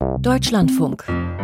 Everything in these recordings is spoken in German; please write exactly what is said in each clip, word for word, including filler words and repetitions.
Deutschlandfunk.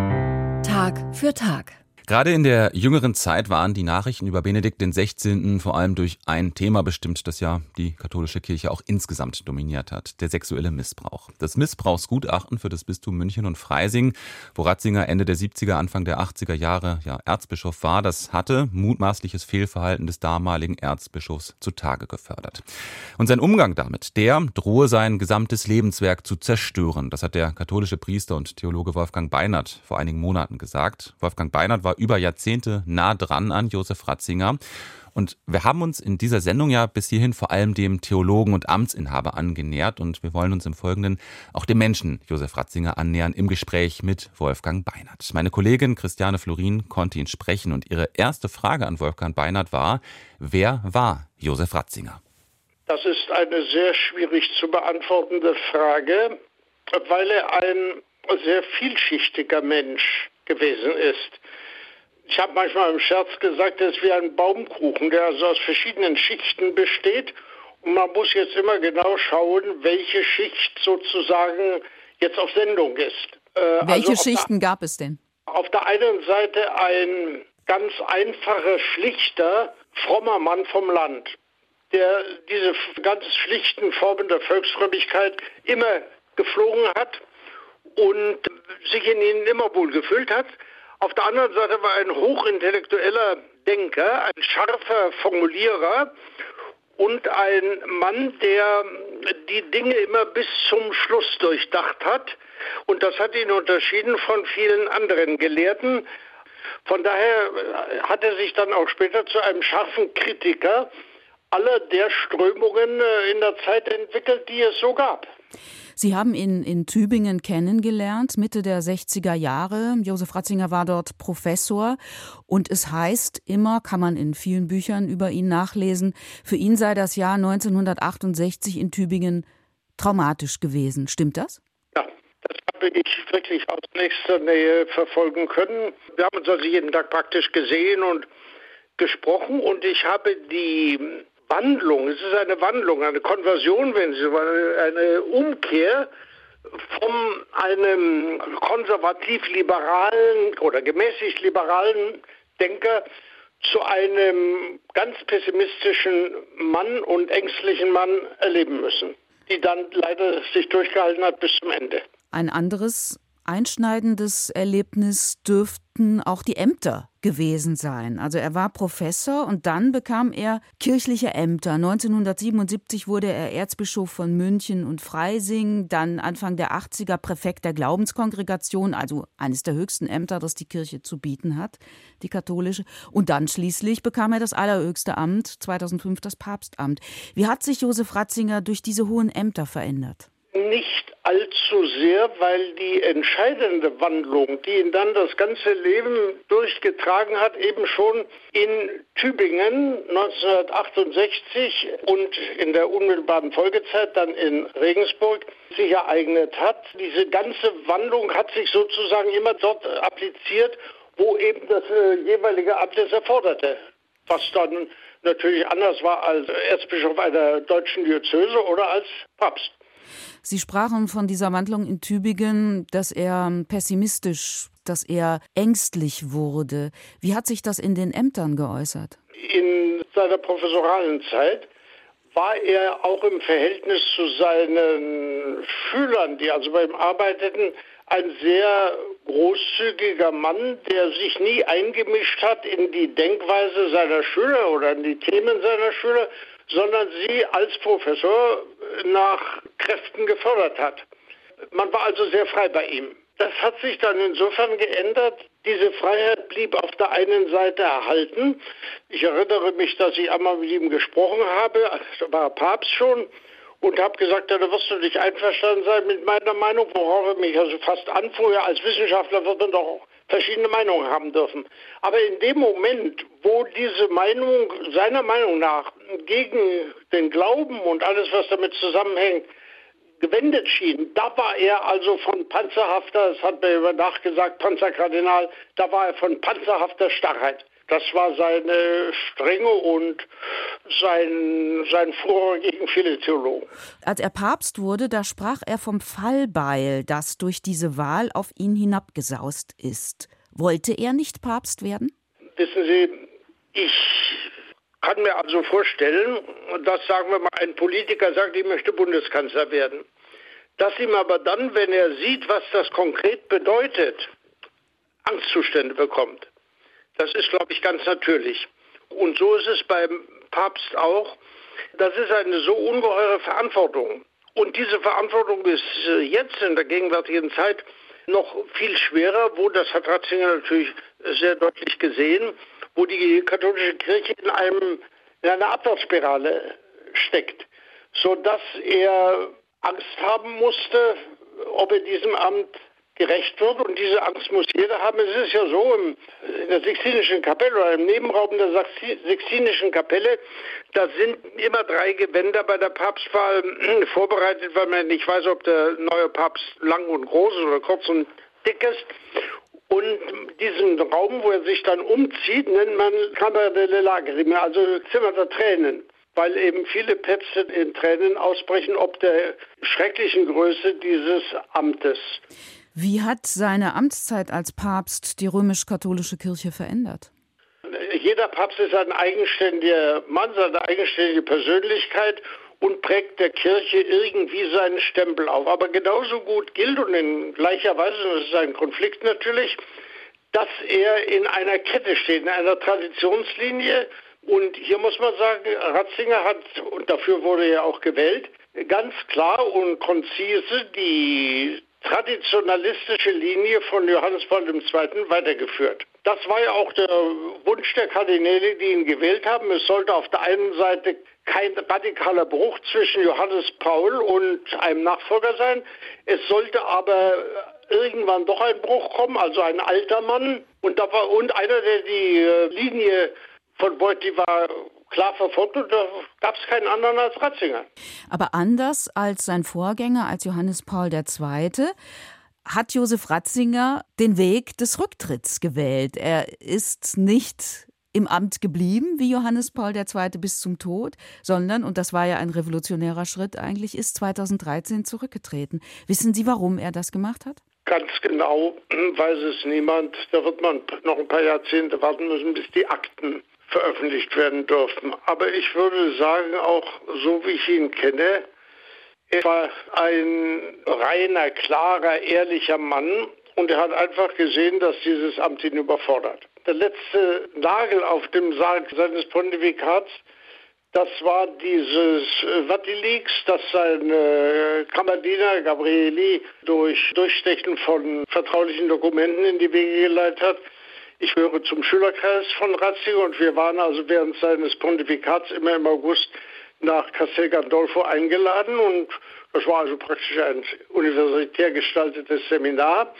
Tag für Tag. Gerade in der jüngeren Zeit waren die Nachrichten über Benedikt den Sechzehnten vor allem durch ein Thema bestimmt, das ja die katholische Kirche auch insgesamt dominiert hat: der sexuelle Missbrauch. Das Missbrauchsgutachten für das Bistum München und Freising, wo Ratzinger Ende der siebziger, Anfang der achtziger Jahre ja Erzbischof war, das hatte mutmaßliches Fehlverhalten des damaligen Erzbischofs zutage gefördert. Und sein Umgang damit, der drohe sein gesamtes Lebenswerk zu zerstören. Das hat der katholische Priester und Theologe Wolfgang Beinert vor einigen Monaten gesagt. Wolfgang Beinert war über Jahrzehnte nah dran an Josef Ratzinger. Und wir haben uns in dieser Sendung ja bis hierhin vor allem dem Theologen und Amtsinhaber angenähert. Und wir wollen uns im Folgenden auch dem Menschen Josef Ratzinger annähern im Gespräch mit Wolfgang Beinert. Meine Kollegin Christiane Florin konnte ihn sprechen und ihre erste Frage an Wolfgang Beinert war: Wer war Josef Ratzinger? Das ist eine sehr schwierig zu beantwortende Frage, weil er ein sehr vielschichtiger Mensch gewesen ist. Ich habe manchmal im Scherz gesagt, er ist wie ein Baumkuchen, der also aus verschiedenen Schichten besteht. Und man muss jetzt immer genau schauen, welche Schicht sozusagen jetzt auf Sendung ist. Äh, welche also Schichten der, gab es denn? Auf der einen Seite ein ganz einfacher, schlichter, frommer Mann vom Land, der diese ganz schlichten Formen der Volksfrömmigkeit immer geflogen hat und sich in ihnen immer wohl gefühlt hat. Auf der anderen Seite war er ein hochintellektueller Denker, ein scharfer Formulierer und ein Mann, der die Dinge immer bis zum Schluss durchdacht hat. Und das hat ihn unterschieden von vielen anderen Gelehrten. Von daher hat er sich dann auch später zu einem scharfen Kritiker aller der Strömungen in der Zeit entwickelt, die es so gab. Sie haben ihn in Tübingen kennengelernt, Mitte der sechziger Jahre. Josef Ratzinger war dort Professor. Und es heißt immer, kann man in vielen Büchern über ihn nachlesen, für ihn sei das Jahr neunzehnhundertachtundsechzig in Tübingen traumatisch gewesen. Stimmt das? Ja, das habe ich wirklich aus nächster Nähe verfolgen können. Wir haben uns also jeden Tag praktisch gesehen und gesprochen. Und ich habe die Wandlung, es ist eine Wandlung, eine Konversion, wenn Sie wollen, eine Umkehr von einem konservativ-liberalen oder gemäßigt-liberalen Denker zu einem ganz pessimistischen Mann und ängstlichen Mann erleben müssen, die dann leider sich durchgehalten hat bis zum Ende. Ein anderes einschneidendes Erlebnis dürften auch die Ämter gewesen sein. Also er war Professor und dann bekam er kirchliche Ämter. neunzehnhundertsiebenundsiebzig wurde er Erzbischof von München und Freising, dann Anfang der achtziger Präfekt der Glaubenskongregation, also eines der höchsten Ämter, das die Kirche zu bieten hat, die katholische. Und dann schließlich bekam er das allerhöchste Amt, zweitausendfünf das Papstamt. Wie hat sich Josef Ratzinger durch diese hohen Ämter verändert? Nicht allzu sehr, weil die entscheidende Wandlung, die ihn dann das ganze Leben durchgetragen hat, eben schon in Tübingen neunzehnhundertachtundsechzig und in der unmittelbaren Folgezeit dann in Regensburg sich ereignet hat. Diese ganze Wandlung hat sich sozusagen immer dort appliziert, wo eben das äh, jeweilige Amt es erforderte, was dann natürlich anders war als Erzbischof einer deutschen Diözese oder als Papst. Sie sprachen von dieser Wandlung in Tübingen, dass er pessimistisch, dass er ängstlich wurde. Wie hat sich das in den Ämtern geäußert? In seiner professoralen Zeit war er auch im Verhältnis zu seinen Schülern, die also bei ihm arbeiteten, ein sehr großzügiger Mann, der sich nie eingemischt hat in die Denkweise seiner Schüler oder in die Themen seiner Schüler, sondern sie als Professor nach Kräften gefördert hat. Man war also sehr frei bei ihm. Das hat sich dann insofern geändert. Diese Freiheit blieb auf der einen Seite erhalten. Ich erinnere mich, dass ich einmal mit ihm gesprochen habe, da war Papst schon, und habe gesagt, ja, da wirst du nicht einverstanden sein mit meiner Meinung, worauf er mich also fast anfuhr. Ja, als Wissenschaftler wird man doch verschiedene Meinungen haben dürfen. Aber in dem Moment, wo diese Meinung seiner Meinung nach gegen den Glauben und alles, was damit zusammenhängt, gewendet schien, da war er also von panzerhafter, das hat mir über nachgesagt, Panzerkardinal, da war er von panzerhafter Starrheit Das war seine Strenge und sein, sein Furor gegen viele Theologen. Als er Papst wurde, da sprach er vom Fallbeil, das durch diese Wahl auf ihn hinabgesaust ist. Wollte er nicht Papst werden? Wissen Sie, ich kann mir also vorstellen, dass, sagen wir mal, ein Politiker sagt, ich möchte Bundeskanzler werden. Dass ihm aber dann, wenn er sieht, was das konkret bedeutet, Angstzustände bekommt. Das ist, glaube ich, ganz natürlich. Und so ist es beim Papst auch. Das ist eine so ungeheure Verantwortung. Und diese Verantwortung ist jetzt in der gegenwärtigen Zeit noch viel schwerer, wo, das hat Ratzinger natürlich sehr deutlich gesehen, wo die katholische Kirche in, einem, in einer Abwärtsspirale steckt, sodass er Angst haben musste, ob er diesem Amt gerecht wird. Und diese Angst muss jeder haben. Es ist ja so, im, in der Sixtinischen Kapelle oder im Nebenraum der Sixtinischen Kapelle, da sind immer drei Gewänder bei der Papstwahl vorbereitet, weil man nicht weiß, ob der neue Papst lang und groß ist oder kurz und dick ist. Und diesen Raum, wo er sich dann umzieht, nennt man Camera delle Lacrime, also Zimmer der Tränen, weil eben viele Päpste in Tränen ausbrechen, ob der schrecklichen Größe dieses Amtes. Wie hat seine Amtszeit als Papst die römisch-katholische Kirche verändert? Jeder Papst ist ein eigenständiger Mann, eine eigenständige Persönlichkeit und prägt der Kirche irgendwie seinen Stempel auf. Aber genauso gut gilt und in gleicher Weise, das ist ein Konflikt natürlich, dass er in einer Kette steht, in einer Traditionslinie. Und hier muss man sagen, Ratzinger hat, und dafür wurde er auch gewählt, ganz klar und konzise die traditionalistische Linie von Johannes Paul der Zweite weitergeführt. Das war ja auch der Wunsch der Kardinäle, die ihn gewählt haben. Es sollte auf der einen Seite kein radikaler Bruch zwischen Johannes Paul und einem Nachfolger sein. Es sollte aber irgendwann doch ein Bruch kommen, also ein alter Mann. Und, da war, und einer, der die Linie von Wojtyła klar verfolgt, und da gab es keinen anderen als Ratzinger. Aber anders als sein Vorgänger, als Johannes Paul der Zweite., hat Josef Ratzinger den Weg des Rücktritts gewählt. Er ist nicht im Amt geblieben, wie Johannes Paul der Zweite. bis zum Tod, sondern, und das war ja ein revolutionärer Schritt eigentlich, ist zweitausenddreizehn zurückgetreten. Wissen Sie, warum er das gemacht hat? Ganz genau weiß es niemand. Da wird man noch ein paar Jahrzehnte warten müssen, bis die Akten veröffentlicht werden dürfen. Aber ich würde sagen, auch so wie ich ihn kenne, er war ein reiner, klarer, ehrlicher Mann und er hat einfach gesehen, dass dieses Amt ihn überfordert. Der letzte Nagel auf dem Sarg seines Pontifikats, das war dieses Vatileaks, das sein äh, Kammerdiener Gabrieli durch Durchstechen von vertraulichen Dokumenten in die Wege geleitet hat. Ich gehöre zum Schülerkreis von Ratzinger und wir waren also während seines Pontifikats immer im August nach Castel Gandolfo eingeladen und das war also praktisch ein universitär gestaltetes Seminar,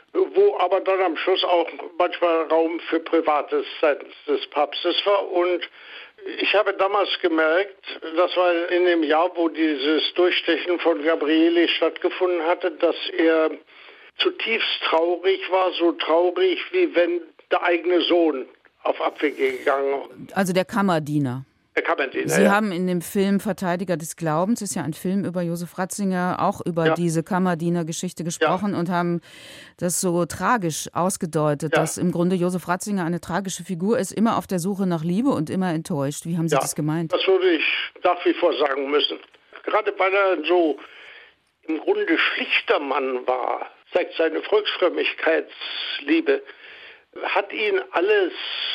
wo aber dann am Schluss auch manchmal Raum für Privates seitens des Papstes war. Und ich habe damals gemerkt, das war in dem Jahr, wo dieses Durchstechen von Gabrieli stattgefunden hatte, dass er zutiefst traurig war, so traurig, wie wenn der eigene Sohn auf Abwege gegangen. Also der Kammerdiener. Der Kammerdiener, Sie ja. haben in dem Film Verteidiger des Glaubens, ist ja ein Film über Josef Ratzinger, auch über ja. diese Kammerdiener-Geschichte gesprochen ja. und haben das so tragisch ausgedeutet, ja. dass im Grunde Josef Ratzinger eine tragische Figur ist, immer auf der Suche nach Liebe und immer enttäuscht. Wie haben Sie ja, das gemeint? Das würde ich nach wie vor sagen müssen. Gerade weil er so im Grunde schlichter Mann war, zeigt seine Volksfrömmigkeitsliebe, hat ihn alles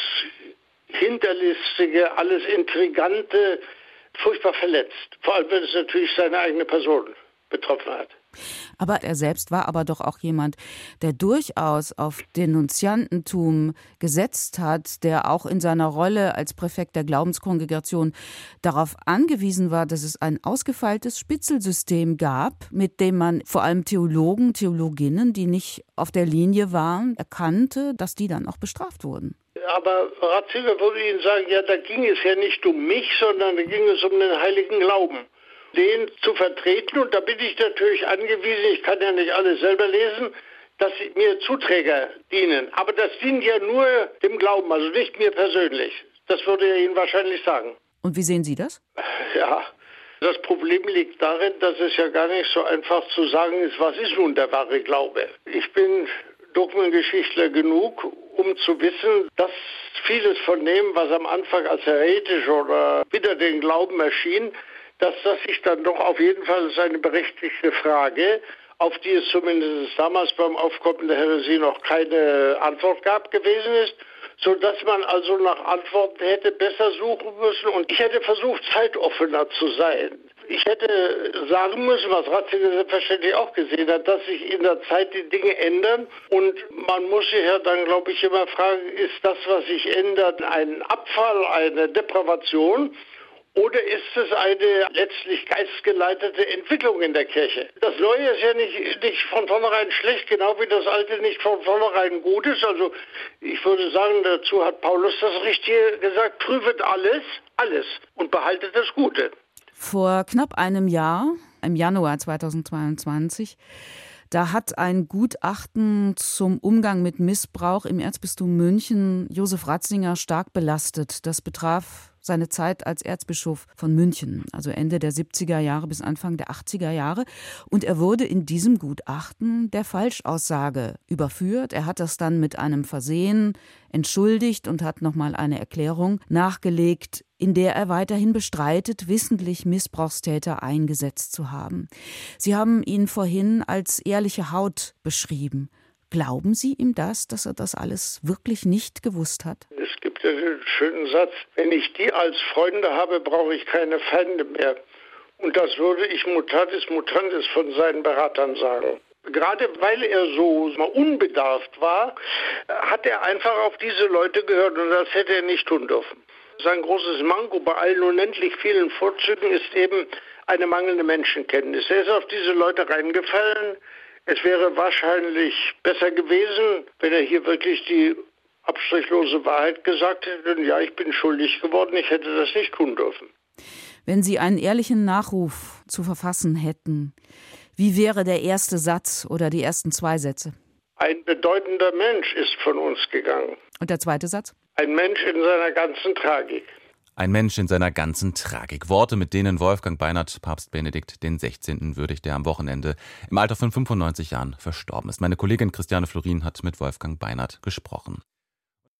Hinterlistige, alles Intrigante furchtbar verletzt. Vor allem, wenn es natürlich seine eigene Person betroffen hat. Aber er selbst war aber doch auch jemand, der durchaus auf Denunziantentum gesetzt hat, der auch in seiner Rolle als Präfekt der Glaubenskongregation darauf angewiesen war, dass es ein ausgefeiltes Spitzelsystem gab, mit dem man vor allem Theologen, Theologinnen, die nicht auf der Linie waren, erkannte, dass die dann auch bestraft wurden. Aber Ratzinger würde Ihnen sagen, ja, da ging es ja nicht um mich, sondern da ging es um den heiligen Glauben. Den zu vertreten, und da bin ich natürlich angewiesen, ich kann ja nicht alles selber lesen, dass sie mir Zuträger dienen. Aber das dient ja nur dem Glauben, also nicht mir persönlich. Das würde er Ihnen wahrscheinlich sagen. Und wie sehen Sie das? Ja, das Problem liegt darin, dass es ja gar nicht so einfach zu sagen ist, was ist nun der wahre Glaube. Ich bin Dogmengeschichtler genug, um zu wissen, dass vieles von dem, was am Anfang als heretisch oder wider den Glauben erschien, dass das sich dann doch auf jeden Fall als eine berechtigte Frage, auf die es zumindest damals beim Aufkommen der Häresie noch keine Antwort gab, gewesen ist, sodass man also nach Antworten hätte besser suchen müssen. Und ich hätte versucht, zeitoffener zu sein. Ich hätte sagen müssen, was Ratzinger selbstverständlich auch gesehen hat, dass sich in der Zeit die Dinge ändern. Und man muss sich ja dann, glaube ich, immer fragen, ist das, was sich ändert, ein Abfall, eine Depravation? Oder ist es eine letztlich geistgeleitete Entwicklung in der Kirche? Das Neue ist ja nicht, nicht von vornherein schlecht, genau wie das Alte nicht von vornherein gut ist. Also ich würde sagen, dazu hat Paulus das Richtige gesagt, prüfet alles, alles und behaltet das Gute. Vor knapp einem Jahr, im Januar zweitausendzweiundzwanzig, da hat ein Gutachten zum Umgang mit Missbrauch im Erzbistum München Josef Ratzinger stark belastet. Das betraf seine Zeit als Erzbischof von München, also Ende der siebziger Jahre bis Anfang der achtziger Jahre. Und er wurde in diesem Gutachten der Falschaussage überführt. Er hat das dann mit einem Versehen entschuldigt und hat nochmal eine Erklärung nachgelegt, in der er weiterhin bestreitet, wissentlich Missbrauchstäter eingesetzt zu haben. Sie haben ihn vorhin als ehrliche Haut beschrieben. Glauben Sie ihm das, dass er das alles wirklich nicht gewusst hat? Es gibt ja den schönen Satz, wenn ich die als Freunde habe, brauche ich keine Feinde mehr. Und das würde ich mutatis mutandis von seinen Beratern sagen. Gerade weil er so mal unbedarft war, hat er einfach auf diese Leute gehört und das hätte er nicht tun dürfen. Sein großes Manko bei allen unendlich vielen Vorzügen ist eben eine mangelnde Menschenkenntnis. Er ist auf diese Leute reingefallen. Es wäre wahrscheinlich besser gewesen, wenn er hier wirklich die abstrichlose Wahrheit gesagt hätte. Und ja, ich bin schuldig geworden, ich hätte das nicht tun dürfen. Wenn Sie einen ehrlichen Nachruf zu verfassen hätten, wie wäre der erste Satz oder die ersten zwei Sätze? Ein bedeutender Mensch ist von uns gegangen. Und der zweite Satz? Ein Mensch in seiner ganzen Tragik. Ein Mensch in seiner ganzen Tragik. Worte, mit denen Wolfgang Beinert, Papst Benedikt den Sechzehnten würdigt, der am Wochenende im Alter von fünfundneunzig Jahren verstorben ist. Meine Kollegin Christiane Florin hat mit Wolfgang Beinert gesprochen.